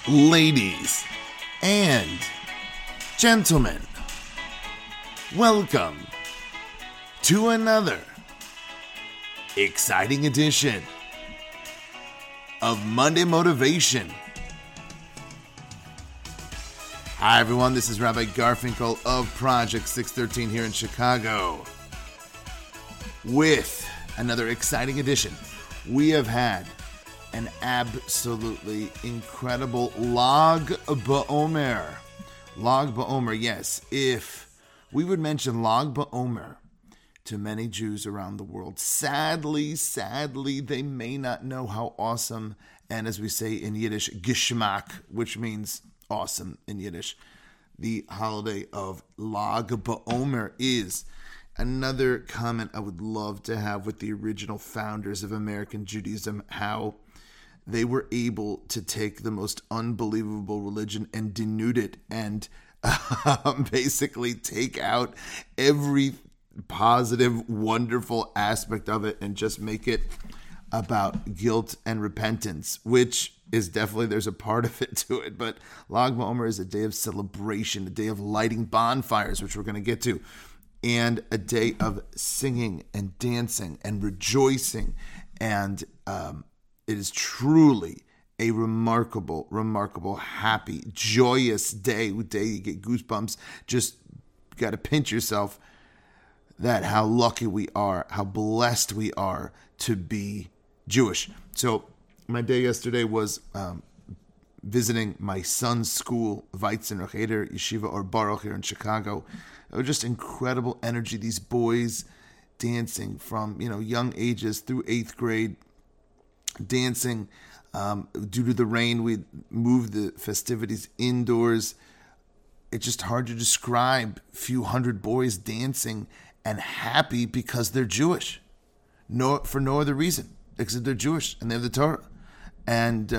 Ladies and gentlemen, welcome to another exciting edition of Monday Motivation. Hi everyone, this is Rabbi Garfinkel of Project 613 here in Chicago with another exciting edition. We have had an absolutely incredible Lag BaOmer. Lag BaOmer, yes. If we would mention Lag BaOmer to many Jews around the world, sadly, they may not know how awesome, and as we say in Yiddish, Geschmack, which means awesome in Yiddish, the holiday of Lag BaOmer is. Another comment I would love to have with the original founders of American Judaism, how they were able to take the most unbelievable religion and denude it and basically take out every positive, wonderful aspect of it and just make it about guilt and repentance, which is definitely, there's a part of it to it. But Lag BaOmer is a day of celebration, a day of lighting bonfires, which we're going to get to, and a day of singing and dancing and rejoicing. And it is truly a remarkable, happy, joyous day. You get goosebumps. Just got to pinch yourself that how lucky we are, how blessed we are to be Jewish. So my day yesterday was visiting my son's school, Weizen Recheder Yeshiva or Baruch here in Chicago. It was just incredible energy. These boys dancing from young ages through 8th grade, dancing. Due to the rain, we moved the festivities indoors. It's just hard to describe a few hundred boys dancing and happy because they're Jewish. For no other reason, except they're Jewish and they have the Torah. And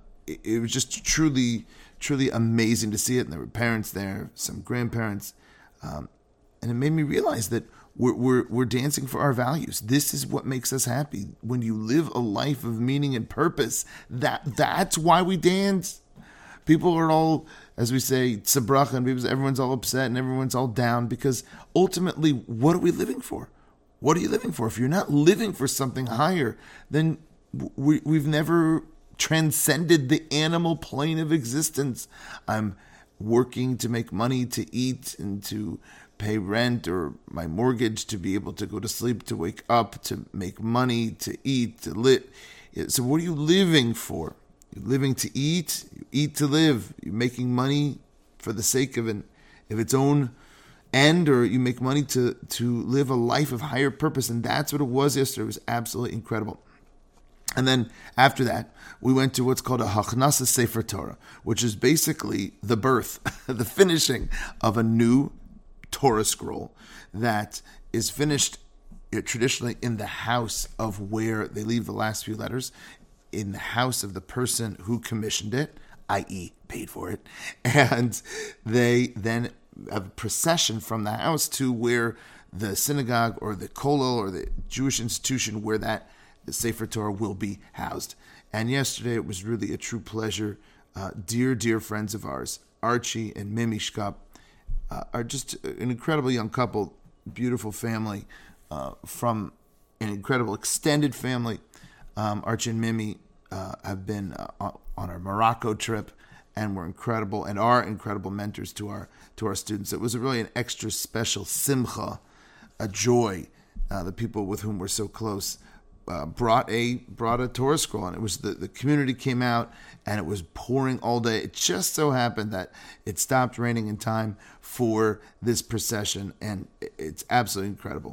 it was just truly amazing to see it. And there were parents there, some grandparents. And it made me realize that we're dancing for our values. This is what makes us happy. When you live a life of meaning and purpose, that's why we dance. People are all, as we say, tzabracha, and everyone's all upset and everyone's all down because ultimately, what are we living for? What are you living for? If you're not living for something higher, then we've never transcended the animal plane of existence. I'm working to make money to eat and to pay rent or my mortgage, to be able to go to sleep, to wake up, to make money, to eat, to live. So what are you living for? You're living to eat, you eat to live. You're making money for the sake of its own end, or you make money to live a life of higher purpose. And that's what it was yesterday. It was absolutely incredible. And then after that, we went to what's called a Hachnasa Sefer Torah, which is basically the birth, the finishing of a new Torah scroll that is finished traditionally in the house of where they leave the last few letters, in the house of the person who commissioned it, i.e. paid for it. And they then have a procession from the house to where the synagogue or the kollel or the Jewish institution where that Sefer Torah will be housed. And yesterday it was really a true pleasure. Dear friends of ours, Archie and Mimi Shkop, are just an incredible young couple, beautiful family, from an incredible extended family. Archie and Mimi have been on our Morocco trip and were incredible and are incredible mentors to our students. It was really an extra special simcha, a joy. The people with whom we're so close brought a Torah scroll, and it was the community came out and it was pouring all day. It just so happened that it stopped raining in time for this procession, and it's absolutely incredible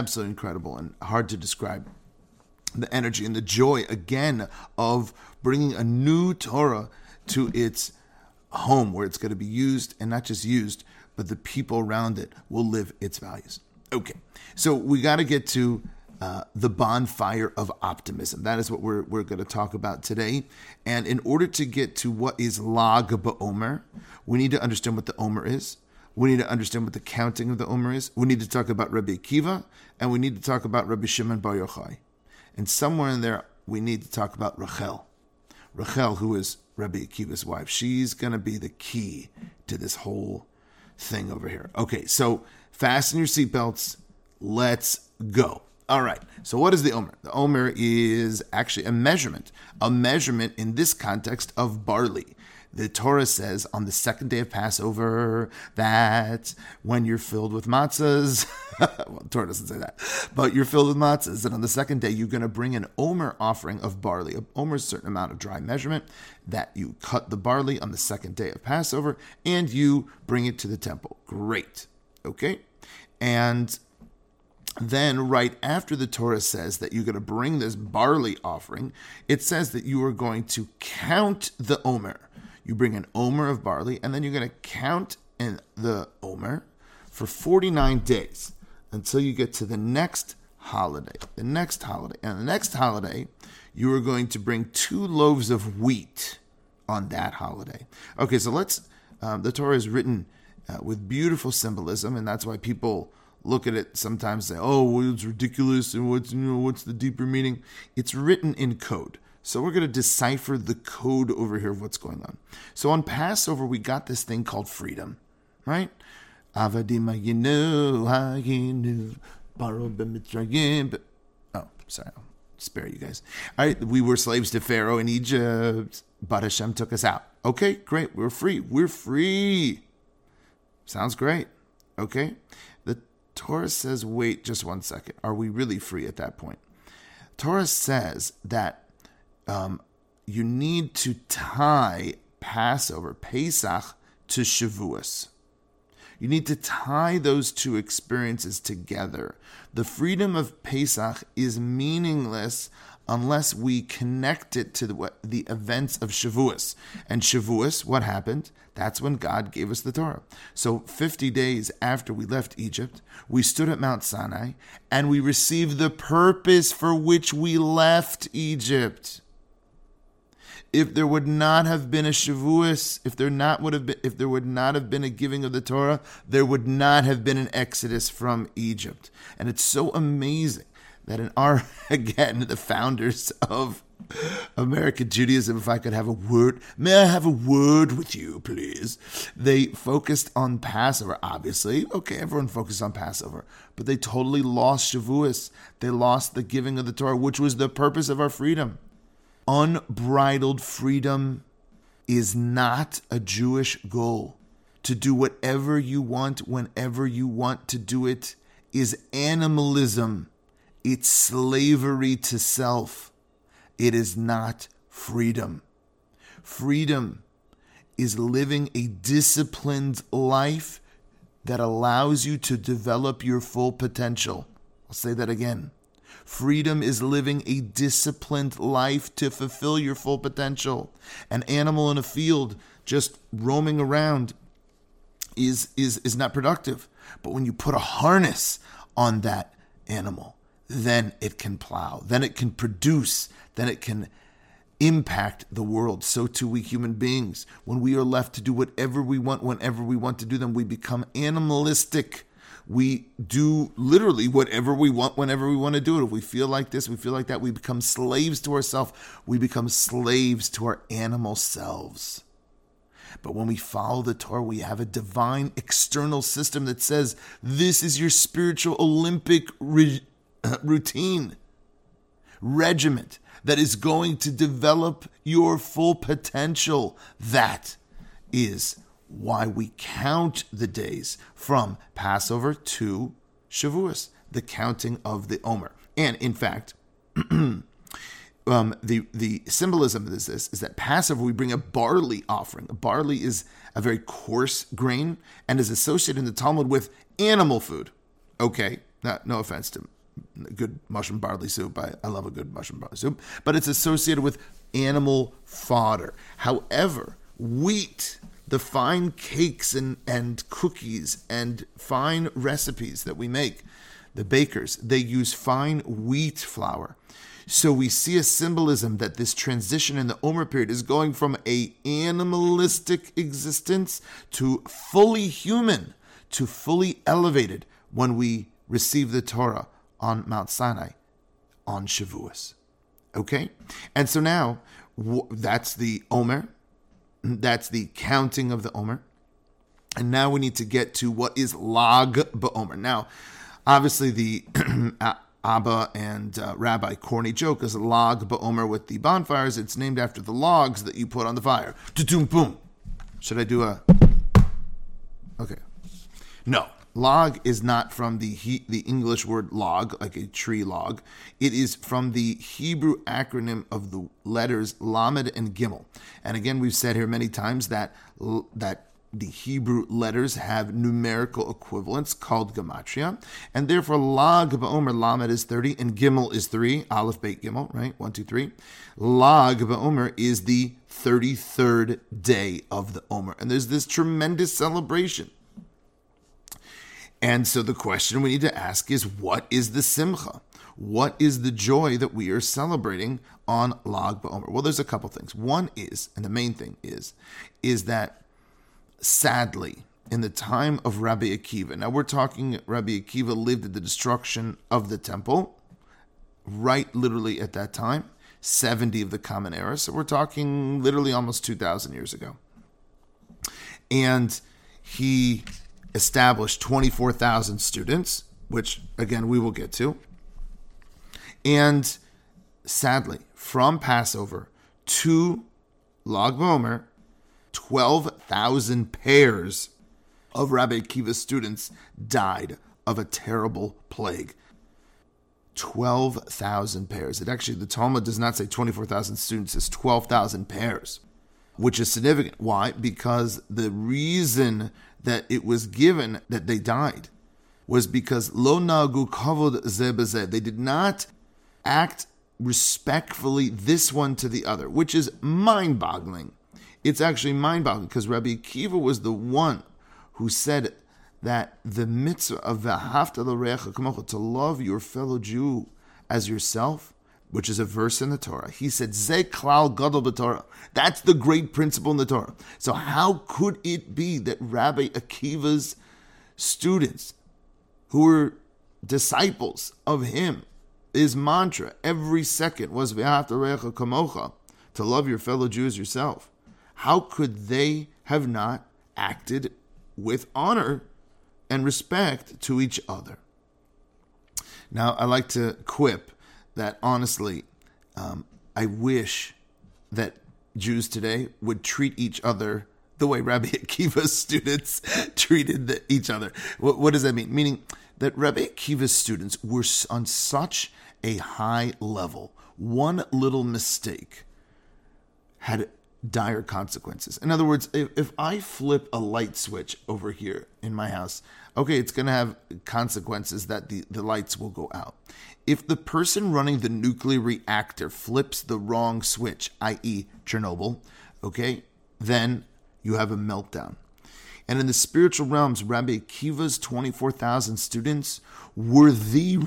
and hard to describe the energy and the joy again of bringing a new Torah to its home where it's going to be used, and not just used, but the people around it will live its values. Okay, so we got to get to the bonfire of optimism. That is what we're going to talk about today. And in order to get to what is Lag BaOmer, we need to understand what the Omer is. We need to understand what the counting of the Omer is. We need to talk about Rabbi Akiva, and we need to talk about Rabbi Shimon Bar Yochai. And somewhere in there, we need to talk about Rachel. Rachel, who is Rabbi Akiva's wife, she's going to be the key to this whole thing over here. Okay, so fasten your seatbelts. Let's go. All right, so what is the Omer? The Omer is actually a measurement in this context of barley. The Torah says on the second day of Passover that when you're filled with matzahs, well, the Torah doesn't say that, but you're filled with matzahs, and on the second day you're going to bring an Omer offering of barley. An Omer is a certain amount of dry measurement that you cut the barley on the second day of Passover, and you bring it to the temple. Great, okay? And then right after the Torah says that you're going to bring this barley offering, it says that you are going to count the Omer. You bring an Omer of barley, and then you're going to count in the Omer for 49 days until you get to the next holiday. And the next holiday, you are going to bring 2 loaves of wheat on that holiday. Okay, so the Torah is written with beautiful symbolism, and that's why people look at it sometimes and say, oh, well, it's ridiculous, and what's the deeper meaning? It's written in code. So we're going to decipher the code over here of what's going on. So on Passover, we got this thing called freedom, right? Avadim hayinu, baro b'mitzrayim. Oh, sorry, I'll spare you guys. All right, we were slaves to Pharaoh in Egypt, but Hashem took us out. Okay, great, we're free. We're free. Sounds great. Okay, the Torah says, wait just one second. Are we really free at that point? Torah says that you need to tie Passover, Pesach, to Shavuos. You need to tie those two experiences together. The freedom of Pesach is meaningless unless we connect it to the events of Shavuos. And Shavuos, what happened? That's when God gave us the Torah. So 50 days after we left Egypt, we stood at Mount Sinai and we received the purpose for which we left Egypt. If there would not have been a Shavuos, if there would not have been a giving of the Torah, there would not have been an exodus from Egypt. And it's so amazing that the founders of American Judaism, if I could have a word, may I have a word with you, please? They focused on Passover, obviously. Okay, everyone focused on Passover. But they totally lost Shavuos. They lost the giving of the Torah, which was the purpose of our freedom. Unbridled freedom is not a Jewish goal. To do whatever you want, whenever you want to do it, is animalism. It's slavery to self. It is not freedom. Freedom is living a disciplined life that allows you to develop your full potential. I'll say that again. Freedom is living a disciplined life to fulfill your full potential. An animal in a field just roaming around is not productive. But when you put a harness on that animal, then it can plow, then it can produce, then it can impact the world. So too we human beings. When we are left to do whatever we want, whenever we want to do them, we become animalistic. We do literally whatever we want, whenever we want to do it. If we feel like this, we feel like that, we become slaves to ourselves. We become slaves to our animal selves. But when we follow the Torah, we have a divine external system that says, this is your spiritual Olympic routine, regiment that is going to develop your full potential. That is why we count the days from Passover to Shavuos, the counting of the Omer. And in fact, the symbolism of this is that Passover, we bring a barley offering. Barley is a very coarse grain and is associated in the Talmud with animal food. Okay, no offense to good mushroom barley soup. I love a good mushroom barley soup. But it's associated with animal fodder. However, wheat, the fine cakes and cookies and fine recipes that we make, the bakers, they use fine wheat flour. So we see a symbolism that this transition in the Omer period is going from a animalistic existence to fully human, to fully elevated when we receive the Torah on Mount Sinai on Shavuos. Okay? And so now That's the Omer. That's the counting of the Omer. And now we need to get to what is Lag BaOmer. Now, obviously the Abba and Rabbi corny joke is Lag BaOmer with the bonfires. It's named after the logs that you put on the fire. Tutum boom. Should I do a... Okay. No. Log is not from the English word log, like a tree log. It is from the Hebrew acronym of the letters Lamed and Gimel. And again, we've said here many times that the Hebrew letters have numerical equivalents called gematria, and therefore Lag BaOmer, Lamed is 30 and Gimel is 3, Aleph, Beit, Gimel, right? 1, 2, 3. Lag BaOmer is the 33rd day of the Omer, and there's this tremendous celebration. And so the question we need to ask is, what is the simcha? What is the joy that we are celebrating on Lag BaOmer? Well, there's a couple things. One is, and the main thing is that sadly, in the time of Rabbi Akiva, now we're talking Rabbi Akiva lived at the destruction of the temple, right literally at that time, 70 of the Common Era. So we're talking literally almost 2,000 years ago. And he established 24,000 students, which, again, we will get to. And sadly, from Passover to Lag BaOmer, 12,000 pairs of Rabbi Akiva's students died of a terrible plague. 12,000 pairs. It actually, the Talmud does not say 24,000 students, it's 12,000 pairs, which is significant. Why? Because the reason that it was given that they died was because lo nagu kavod zeh b'zeh. They did not act respectfully this one to the other, which is mind-boggling. It's actually mind-boggling because Rabbi Akiva was the one who said that the mitzvah of v'ahavta l'reacha kamocha, to love your fellow Jew as yourself, which is a verse in the Torah. He said, Zeh klal gadol b'Torah. That's the great principle in the Torah. So how could it be that Rabbi Akiva's students, who were disciples of him, his mantra every second was v'ahavta l'reacha kamocha, to love your fellow Jew as yourself? How could they have not acted with honor and respect to each other? Now, I like to quip that honestly, I wish that Jews today would treat each other the way Rabbi Akiva's students treated each other. What does that mean? Meaning that Rabbi Akiva's students were on such a high level. One little mistake had dire consequences. In other words, if I flip a light switch over here in my house, okay, it's going to have consequences that the lights will go out. If the person running the nuclear reactor flips the wrong switch, i.e. Chernobyl, okay, then you have a meltdown. And in the spiritual realms, Rabbi Akiva's 24,000 students were the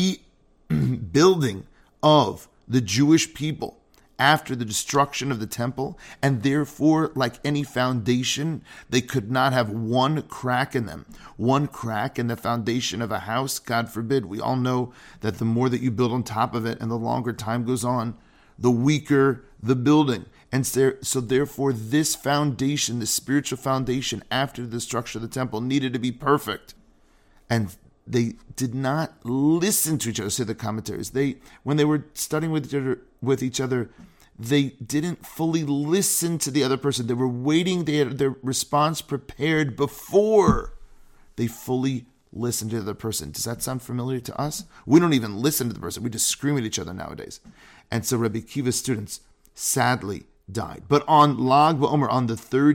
rebuilding of the Jewish people after the destruction of the temple, and therefore, like any foundation, they could not have one crack in them. One crack in the foundation of a house, God forbid. We all know that the more that you build on top of it and the longer time goes on, the weaker the building. And so therefore, this foundation, the spiritual foundation after the destruction of the temple, needed to be perfect. And they did not listen to each other, say the commentaries. When they were studying with each other, they didn't fully listen to the other person. They were waiting. They had their response prepared before they fully listened to the other person. Does that sound familiar to us? We don't even listen to the person. We just scream at each other nowadays. And so Rabbi Akiva's students sadly died. But on Lag BaOmer, on the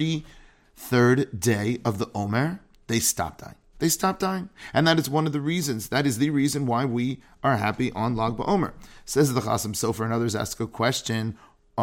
33rd day of the Omer, they stopped dying. They stopped dying. And that is one of the reasons. That is the reason why we are happy on Lag BaOmer. Says the Chasam Sofer, and others ask a question.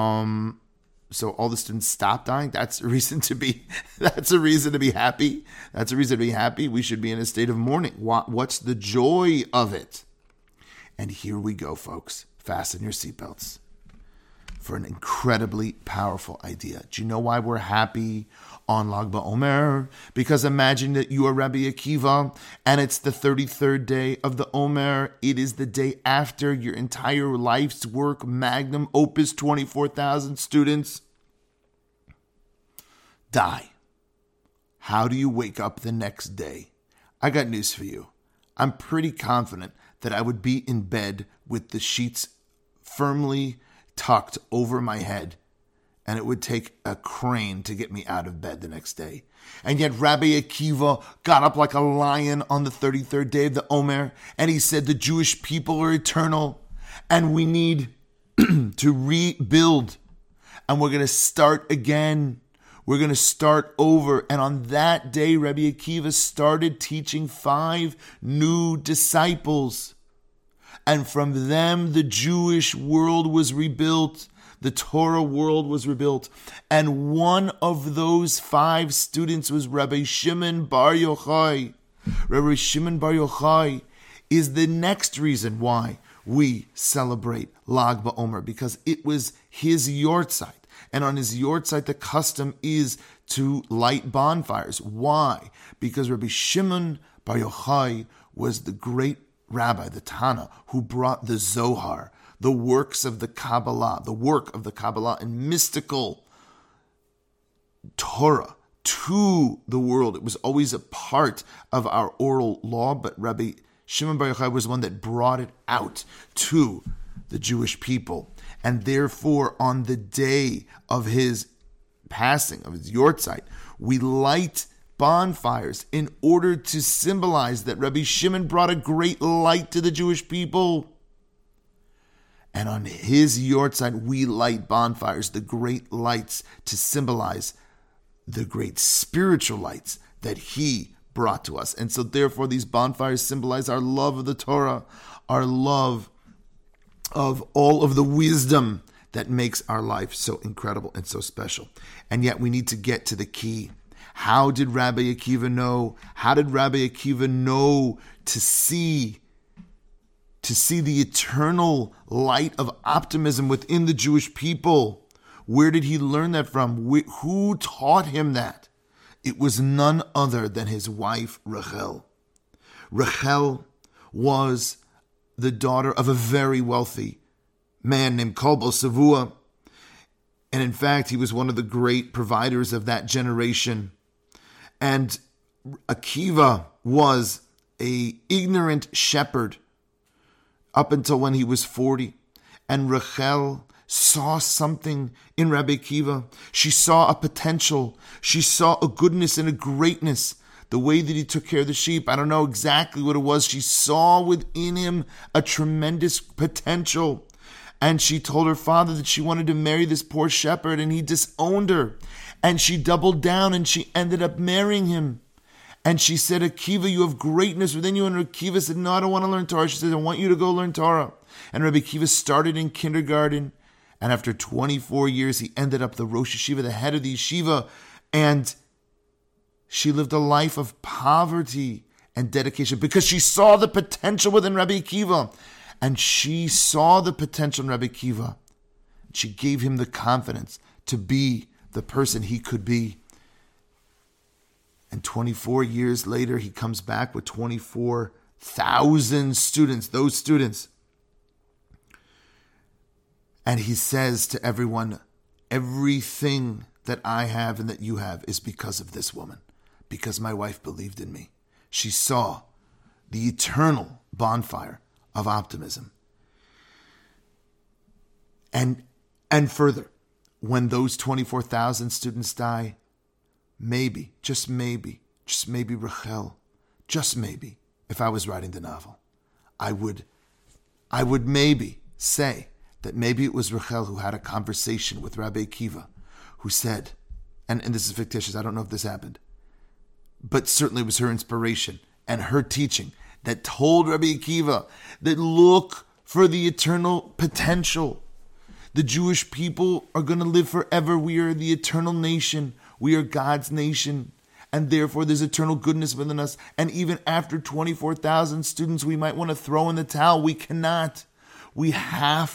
So all the students stopped dying? That's a reason to be happy. That's a reason to be happy. We should be in a state of mourning. What's the joy of it? And here we go, folks. Fasten your seatbelts. for an incredibly powerful idea. Do you know why we're happy on Lag BaOmer? Because imagine that you are Rabbi Akiva and it's the 33rd day of the Omer. It is the day after your entire life's work, magnum opus, 24,000 students die. How do you wake up the next day? I got news for you. I'm pretty confident that I would be in bed with the sheets firmly tucked over my head, and it would take a crane to get me out of bed the next day. And yet Rabbi Akiva got up like a lion on the 33rd day of the Omer, and he said the Jewish people are eternal, and we need to rebuild, and we're going to start again. We're going to start over. And on that day, Rabbi Akiva started teaching 5 new disciples. And from them, the Jewish world was rebuilt. The Torah world was rebuilt. And one of those 5 students was Rabbi Shimon Bar Yochai. Rabbi Shimon Bar Yochai is the next reason why we celebrate Lag BaOmer, because it was his yortzeit. And on his yortzeit, the custom is to light bonfires. Why? Because Rabbi Shimon Bar Yochai was the great rabbi, the Tana, who brought the Zohar, the works of the Kabbalah, the work of the Kabbalah and mystical Torah to the world. It was always a part of our oral law, but Rabbi Shimon Bar Yochai was the one that brought it out to the Jewish people. And therefore, on the day of his passing, of his yortzeit, we light bonfires in order to symbolize that Rabbi Shimon brought a great light to the Jewish people. And on his yortzeit, we light bonfires, the great lights, to symbolize the great spiritual lights that he brought to us. And so therefore, these bonfires symbolize our love of the Torah, our love of all of the wisdom that makes our life so incredible and so special. And yet we need to get to the key. How did Rabbi Akiva know? How did Rabbi Akiva know to see the eternal light of optimism within the Jewish people? Where did he learn that from? Who taught him that? It was none other than his wife, Rachel. Rachel was the daughter of a very wealthy man named Kolbo Savua. And in fact, he was one of the great providers of that generation. And Akiva was an ignorant shepherd up until when he was 40. And Rachel saw something in Rabbi Akiva. She saw a potential. She saw a goodness and a greatness. The way that he took care of the sheep, I don't know exactly what it was. She saw within him a tremendous potential. And she told her father that she wanted to marry this poor shepherd, and he disowned her. And she doubled down, and she ended up marrying him. And she said, Akiva, you have greatness within you. And Akiva said, no, I don't want to learn Torah. She said, I want you to go learn Torah. And Rabbi Akiva started in kindergarten. And after 24 years, he ended up the Rosh Yeshiva, the head of the yeshiva. And she lived a life of poverty and dedication because she saw the potential within Rabbi Akiva. And she saw the potential in Rabbi Akiva. She gave him the confidence to be the person he could be. And 24 years later, he comes back with 24,000 students, those students. And he says to everyone, everything that I have and that you have is because of this woman, because my wife believed in me. She saw the eternal bonfire of optimism. And further, when those 24,000 students die, maybe, just maybe Rachel, just maybe, if I was writing the novel, I would maybe say that maybe it was Rachel who had a conversation with Rabbi Akiva, who said, and this is fictitious, I don't know if this happened, but certainly it was her inspiration and her teaching that told Rabbi Akiva that look for the eternal potential. The Jewish people are going to live forever. We are the eternal nation. We are God's nation. And therefore there's eternal goodness within us. And even after 24,000 students, we might want to throw in the towel. We cannot. We have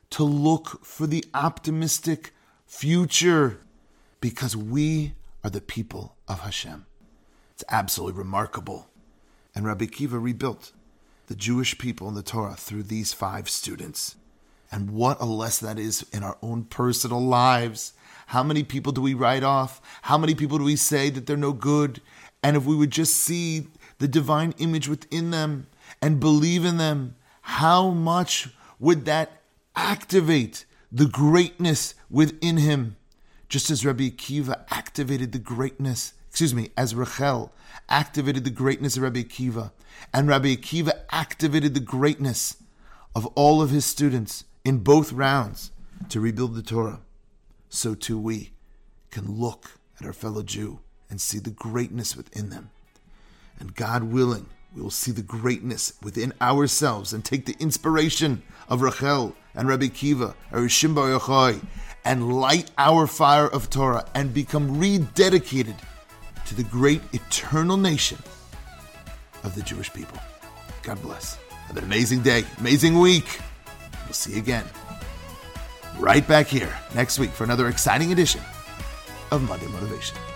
to look for the optimistic future, because we are the people of Hashem. It's absolutely remarkable. And Rabbi Akiva rebuilt the Jewish people in the Torah through these 5 students. And what a lesson that is in our own personal lives. How many people do we write off? How many people do we say that they're no good? And if we would just see the divine image within them and believe in them, how much would that activate the greatness within him? Just as Rabbi Akiva activated the greatness, as Rachel activated the greatness of Rabbi Akiva, and Rabbi Akiva activated the greatness of all of his students in both rounds to rebuild the Torah, so too we can look at our fellow Jew and see the greatness within them. And God willing, we will see the greatness within ourselves and take the inspiration of Rachel and Rabbi Akiva, Rishim Bar Yochai, and light our fire of Torah and become rededicated to the great eternal nation of the Jewish people. God bless. Have an amazing day, amazing week. We'll see you again right back here next week for another exciting edition of Monday Motivation.